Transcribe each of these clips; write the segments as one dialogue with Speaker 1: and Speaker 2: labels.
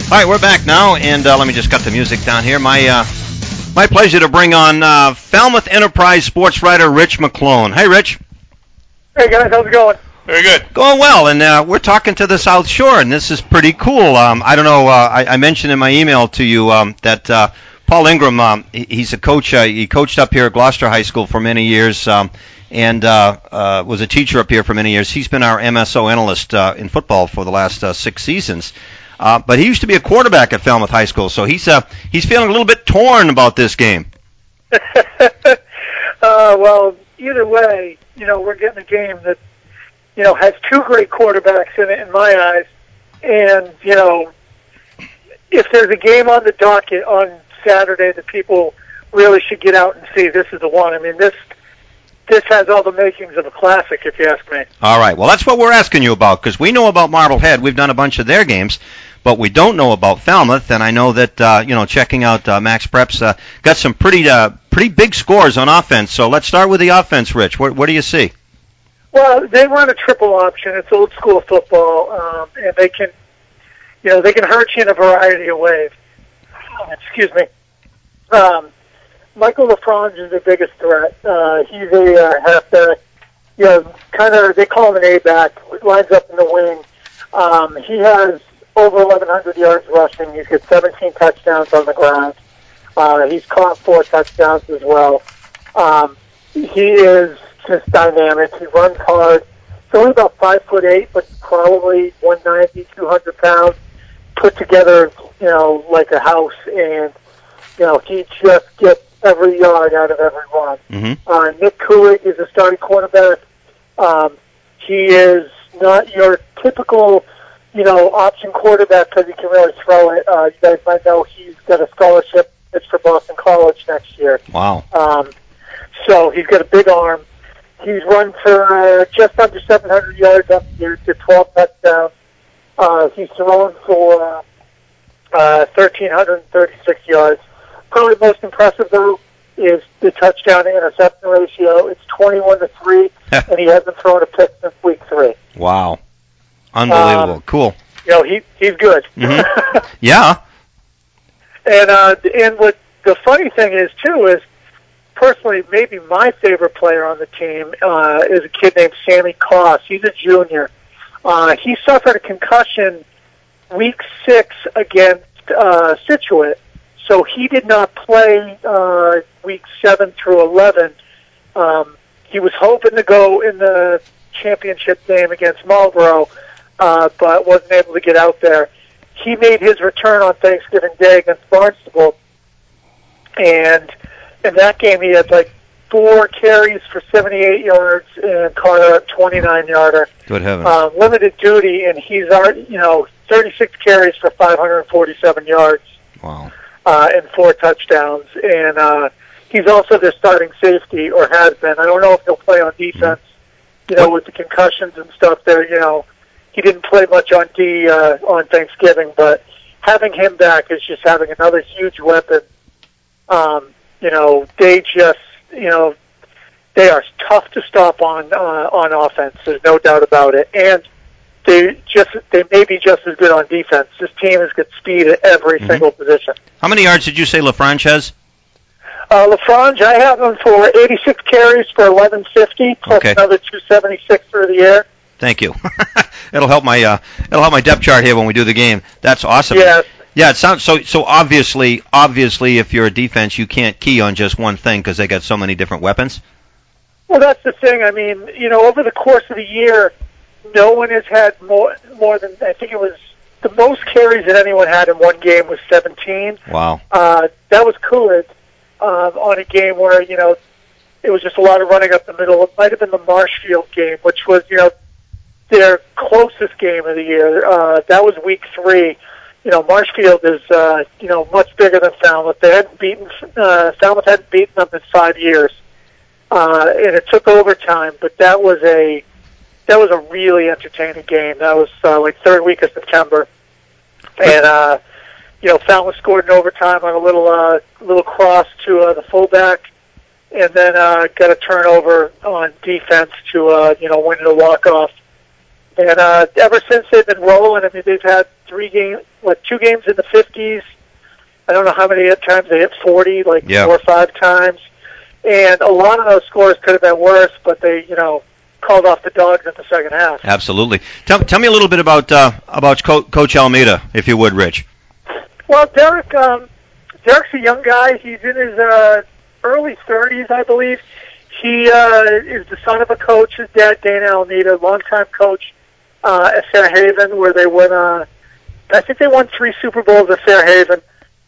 Speaker 1: All right, we're back now, and let me just cut the music down here. My pleasure to bring on Falmouth Enterprise sports writer Rich McClone. Hey, Rich.
Speaker 2: Hey, guys. How's it going?
Speaker 3: Very good.
Speaker 1: Going well, and we're talking to the South Shore, and this is pretty cool. I don't know, I mentioned in my email to you that Paul Ingram, he's a coach. He coached up here at Gloucester High School for many years and was a teacher up here for many years. He's been our MSO analyst in football for the last 6 seasons. But he used to be a quarterback at Falmouth High School, so he's feeling a little bit torn about this game.
Speaker 2: Well, either way, we're getting a game that, has two great quarterbacks in it, in my eyes. And, if there's a game on the docket on Saturday that people really should get out and see, this is the one. I mean, this has all the makings of a classic, if you ask me.
Speaker 1: All right. Well, that's what we're asking you about, because we know about Marblehead. We've done a bunch of their games, but we don't know about Falmouth. And I know that, checking out Max Preps, got some pretty big scores on offense. So let's start with the offense, Rich. What do you see?
Speaker 2: Well, they run a triple option. It's old school football, and they can hurt you in a variety of ways. Excuse me. Michael LaFrange is the biggest threat. He's a halfback. They call him an A-back. Lines up in the wing. He has over 1,100 yards rushing. He's got 17 touchdowns on the ground. He's caught 4 touchdowns as well. He is just dynamic. He runs hard. He's only about 5'8", but probably 190, 200 pounds, put together, like a house. And he just gets every yard out of every run.
Speaker 1: Mm-hmm.
Speaker 2: Nick Kulig is a starting quarterback. He is not your typical, option quarterback because he can really throw it. You guys might know he's got a scholarship. It's for Boston College next year.
Speaker 1: Wow.
Speaker 2: So he's got a big arm. He's run for just under 700 yards up here to 12 touchdowns. He's thrown for 1,336 yards. Probably most impressive, though, is the touchdown to interception ratio. It's 21-3, and he hasn't thrown a pick since week 3.
Speaker 1: Wow. Unbelievable. Cool.
Speaker 2: He's good.
Speaker 1: Mm-hmm. Yeah.
Speaker 2: And what the funny thing is, too, is personally maybe my favorite player on the team is a kid named Sammy Koss. He's a junior. He suffered a concussion week 6 against Scituate. So he did not play weeks 7 through 11. He was hoping to go in the championship game against Marlboro, but wasn't able to get out there. He made his return on Thanksgiving Day against Barnstable, and in that game he had 4 carries for 78 yards and caught a 29-yarder.
Speaker 1: Good heavens.
Speaker 2: Limited duty, and he's already, 36 carries for 547 yards.
Speaker 1: Wow.
Speaker 2: And 4 touchdowns. And he's also their starting safety, or has been. I don't know if he'll play on defense, with the concussions and stuff there. He didn't play much on D on Thanksgiving, but having him back is just having another huge weapon. They just, they are tough to stop on offense. There's no doubt about it. And they may be just as good on defense. This team has got speed at every single position.
Speaker 1: How many yards did you say LaFrange has?
Speaker 2: LaFrange, I have him for 86 carries for 1150, plus another 276 through the air.
Speaker 1: Thank you. It'll help my depth chart here when we do the game. That's awesome.
Speaker 2: Yes.
Speaker 1: Yeah, it sounds so obviously if you're a defense, you can't key on just one thing because they got so many different weapons.
Speaker 2: Well, that's the thing. I mean, over the course of the year, no one has had more than, I think it was, the most carries that anyone had in one game was 17.
Speaker 1: Wow.
Speaker 2: That was Coolidge on a game where, it was just a lot of running up the middle. It might have been the Marshfield game, which was, their closest game of the year. That was week 3. Marshfield is, much bigger than Falmouth. Falmouth hadn't beaten them in 5 years. And it took overtime, but that was a really entertaining game. That was third week of September, and Falmouth scored in overtime on a little cross to the fullback, and then got a turnover on defense to win a walk off. And ever since they've been rolling, I mean, they've had 2 games in the 50s. I don't know how many times they hit 40, 4 or 5 times. And a lot of those scores could have been worse, but they, called off the Dogs in the second half.
Speaker 1: Absolutely. Tell me a little bit about Coach Almeida, if you would, Rich.
Speaker 2: Well, Derek's a young guy. He's in his early 30s, I believe. He is the son of a coach. His dad, Dana Almeida, longtime coach at Fairhaven, where they won. I think they won 3 Super Bowls at Fairhaven.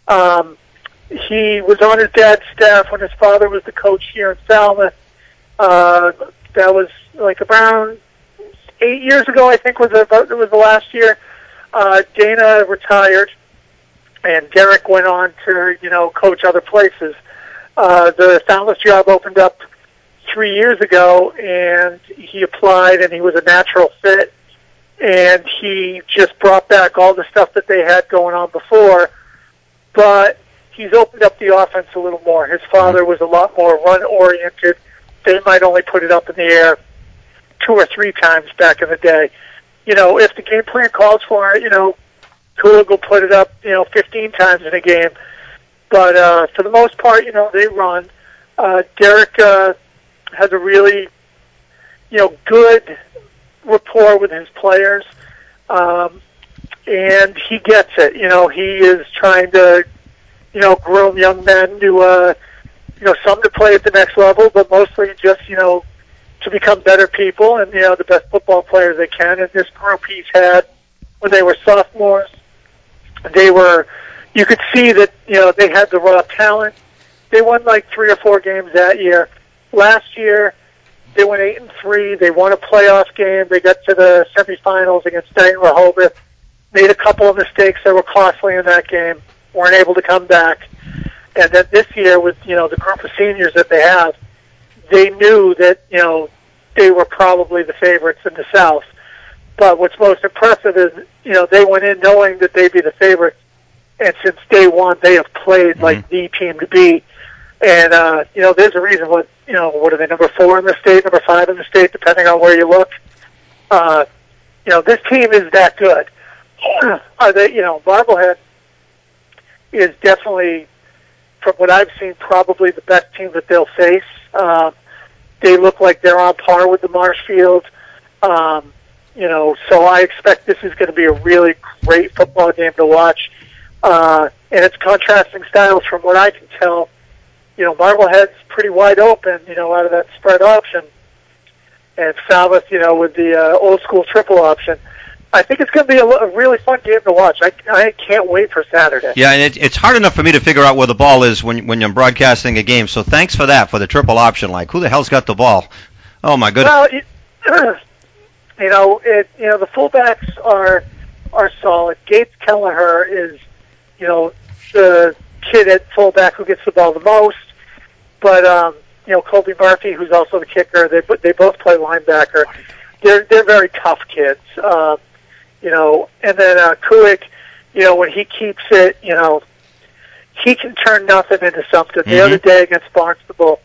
Speaker 2: He was on his dad's staff when his father was the coach here in Falmouth. That was around 8 years ago, I think was the last year. Dana retired, and Derek went on to coach other places. The Falmouth job opened up 3 years ago, and he applied, and he was a natural fit. And he just brought back all the stuff that they had going on before, but he's opened up the offense a little more. His father was a lot more run-oriented. They might only put it up in the air 2 or 3 times back in the day. If the game plan calls for it, Kulig will put it up, 15 times in a game. But for the most part, they run. Derek has a really, good rapport with his players, and he gets it. He is trying to, groom young men to, some to play at the next level, but mostly just, to become better people and, the best football players they can. And this group he's had when they were sophomores, you could see that, they had the raw talent. They won 3 or 4 games that year. Last year, they went 8-3. They won a playoff game. They got to the semifinals against Dayton Rehoboth. Made a couple of mistakes that were costly in that game. Weren't able to come back. And then this year, with the group of seniors that they have, they knew that they were probably the favorites in the South. But what's most impressive is they went in knowing that they'd be the favorites, and since day one, they have played like the team to beat. And there's a reason. What are they, number 4 in the state, number 5 in the state, depending on where you look. This team is that good. Marblehead is definitely, from what I've seen, probably the best team that they'll face. They look like they're on par with the Marshfield. So I expect this is going to be a really great football game to watch. And it's contrasting styles from what I can tell. Marblehead's pretty wide open, out of that spread option. And Falmouth, with the old school triple option. I think it's going to be a really fun game to watch. I can't wait for Saturday.
Speaker 1: Yeah, and it's hard enough for me to figure out where the ball is when you're broadcasting a game. So thanks for that, for the triple option. Who the hell's got the ball? Oh my goodness.
Speaker 2: Well, the fullbacks are solid. Gates Kelleher is, the kid at fullback who gets the ball the most. But Colby Murphy, who's also the kicker, they both play linebacker. They're very tough kids. And then Kulik, when he keeps it, he can turn nothing into something. The other day against Barnstable,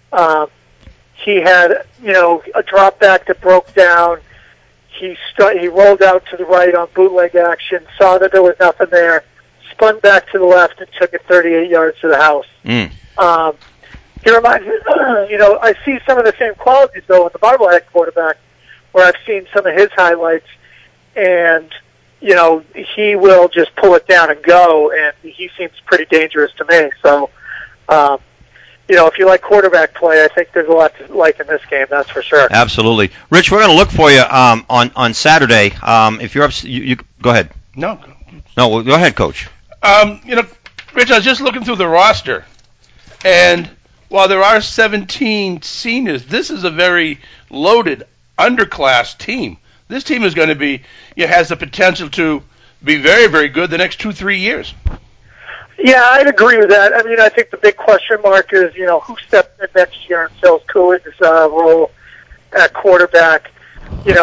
Speaker 2: he had, a drop back that broke down. He rolled out to the right on bootleg action, saw that there was nothing there, spun back to the left and took it 38 yards to the house. He reminds me, I see some of the same qualities, though, in the Marblehead quarterback, where I've seen some of his highlights, and, he will just pull it down and go, and he seems pretty dangerous to me. So, if you like quarterback play, I think there's a lot to like in this game, that's for sure.
Speaker 1: Absolutely. Rich, we're going to look for you on Saturday. If you're up, you go ahead.
Speaker 3: No,
Speaker 1: go ahead, Coach.
Speaker 3: Rich, I was just looking through the roster, and while there are 17 seniors, this is a very loaded underclass team. This team is going to be, has the potential to be very, very good the next 2-3 years.
Speaker 2: Yeah, I'd agree with that. I mean, I think the big question mark is, who steps in next year and fills Kulik's role at quarterback. They've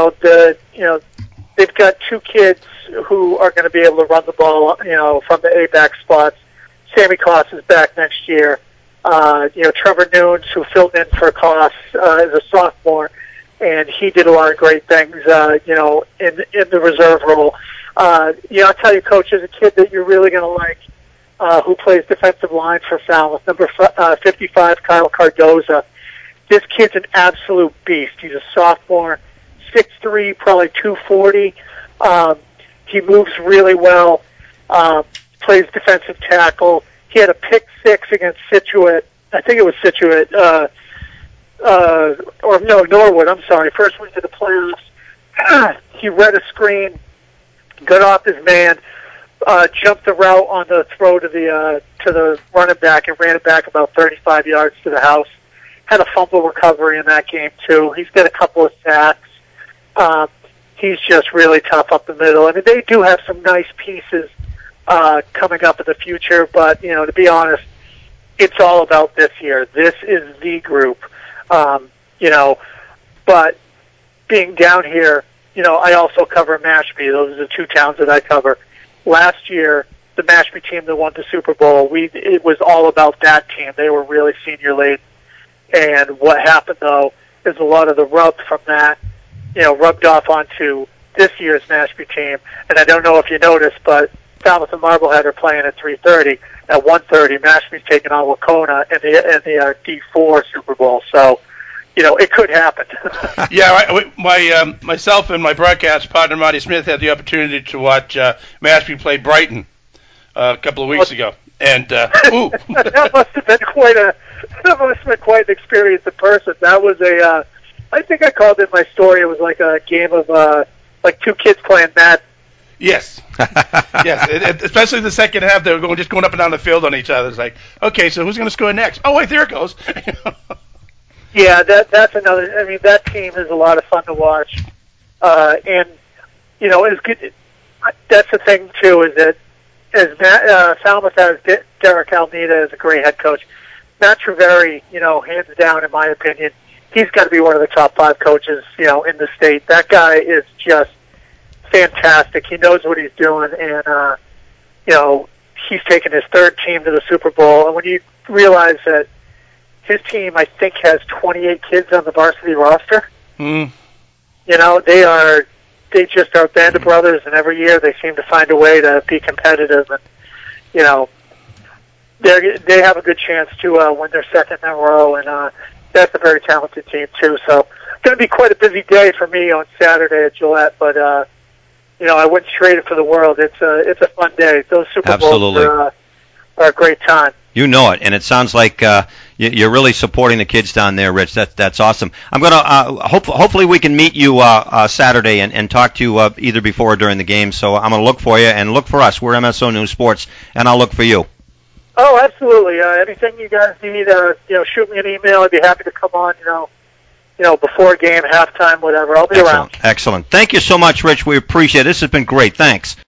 Speaker 2: got 2 kids who are going to be able to run the ball, from the A-back spots. Sammy Koss is back next year. Trevor Nunes, who filled in for Koss, is a sophomore. and he did a lot of great things, in the reserve role. I'll tell you, Coach, there's a kid that you're really going to like, who plays defensive line for Falmouth, number 55, Kyle Cardoza. This kid's an absolute beast. He's a sophomore, 6'3", probably 240. He moves really well, plays defensive tackle. He had a pick six against Scituate. I think it was Scituate, Norwood, I'm sorry, first week of the playoffs. He read a screen, got off his man, jumped the route on the throw to the running back and ran it back about 35 yards to the house. Had a fumble recovery in that game, too. He's got a couple of sacks. He's just really tough up the middle. I mean, they do have some nice pieces coming up in the future, but, to be honest, it's all about this year. This is the group, but being down here, I also cover Mashpee. Those are the two towns that I cover. Last year, the Mashpee team that won the Super Bowl, it was all about that team. They were really senior laden. And what happened, though, is a lot of the rub from that, rubbed off onto this year's Mashpee team. And I don't know if you noticed, but Falmouth and Marblehead are playing at 3:30. At 1:30, Mashpee's taking on Wacona in the D4 Super Bowl. So, it could happen.
Speaker 3: Yeah, myself and my broadcast partner, Marty Smith, had the opportunity to watch Mashpee play Brighton a couple of weeks ago. And,
Speaker 2: that must have been quite an experience in person. That was I think I called it my story. It was like a game of, like two kids playing Madden.
Speaker 3: Yes. Yes. Especially the second half, they were just going up and down the field on each other. It's like, okay, so who's going to score next? Oh, wait, there it goes.
Speaker 2: Yeah, that's another. I mean, that team is a lot of fun to watch, and it's good. That's the thing too, is that as Falmouth has Derek Almeida as a great head coach, Matt Treveri, hands down, in my opinion, he's got to be one of the top 5 coaches, in the state. That guy is just fantastic. He knows what he's doing, and he's taken his third team to the Super Bowl. And when you realize that his team, I think, has 28 kids on the varsity roster.
Speaker 3: Mm.
Speaker 2: They just are a band of brothers, and every year they seem to find a way to be competitive. And they have a good chance to win their second in a row, and that's a very talented team too. So it's going to be quite a busy day for me on Saturday at Gillette, but I wouldn't trade it for the world. It's a fun day. Those Super Bowls are a great time.
Speaker 1: You know it, and it sounds like you're really supporting the kids down there, Rich. That's awesome. I'm going to hopefully we can meet you Saturday and talk to you either before or during the game. So I'm going to look for you and look for us. We're MSO News Sports, and I'll look for you.
Speaker 2: Oh, absolutely. Anything you guys need, shoot me an email. I'd be happy to come on. Before a game, halftime, whatever. I'll be around.
Speaker 1: Excellent. Thank you so much, Rich. We appreciate it. This has been great. Thanks.